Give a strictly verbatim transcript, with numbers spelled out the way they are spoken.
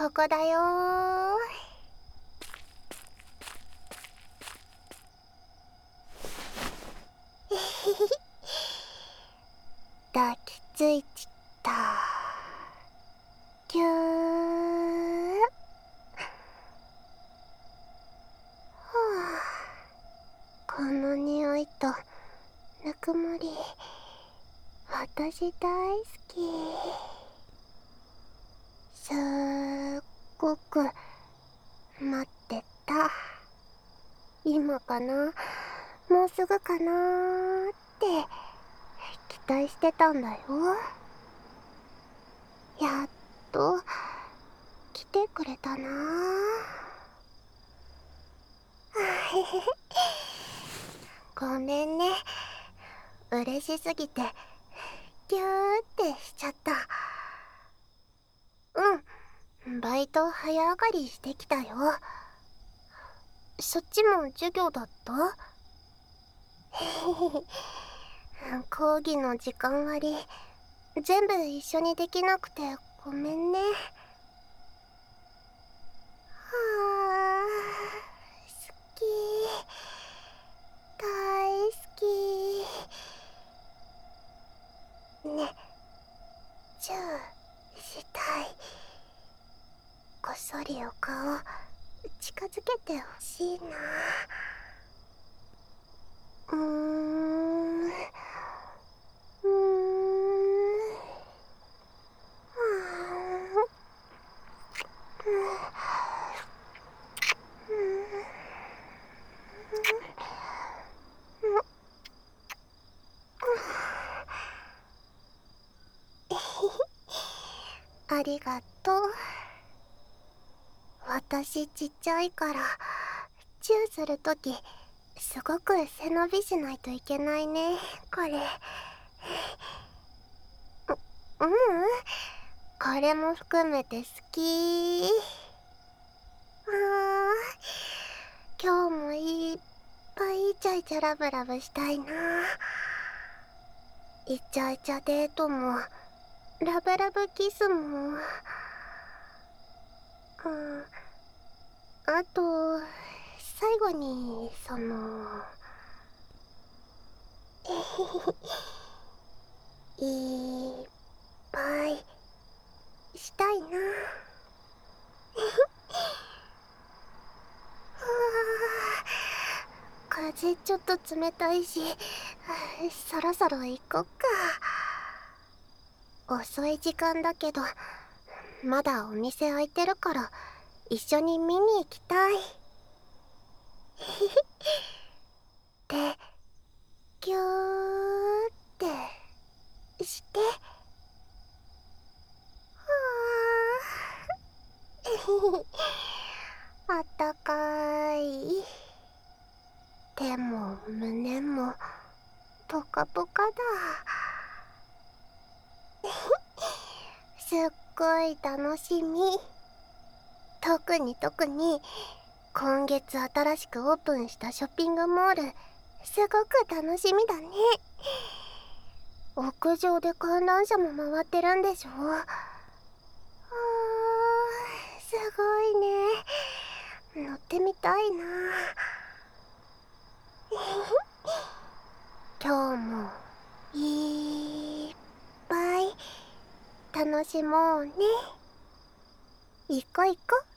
ここだよー。えへへ。抱きついちったぎゅー。はあ、この匂いとぬくもり、私大好き。すっごく待ってた。今かな、もうすぐかなーって期待してたんだよ。やっと来てくれたなあ。へへへ。ごめんね、嬉しすぎてギューってしちゃった。うん、バイト早上がりしてきたよ。そっちも授業だった？へへへ。講義の時間割全部一緒にできなくてごめんね。はあ、好き、大好きね。チューしたい。こっそりお顔近づけてほしいな。うーん、うーん、ありがとう。私ちっちゃいからチューするときすごく背伸びしないといけないね、これ。う、ううん、これも含めて好き。あー、今日もいっぱいイチャイチャラブラブしたいな。イチャイチャデートもラブラブキスも、うん、あと最後にそのえへへ、いっぱいしたいな。風ちょっと冷たいし、そろそろ行こっか。遅い時間だけどまだお店開いてるから一緒に見に行きたい。で、ぎゅーってして。あったかい。手も胸もポカポカだ。すっごい楽しみ。特に特に今月新しくオープンしたショッピングモール、すごく楽しみだね。屋上で観覧車も回ってるんでしょ。あー、すごいね。乗ってみたいな。今日もいっぱい楽しもうね。行こ行こ。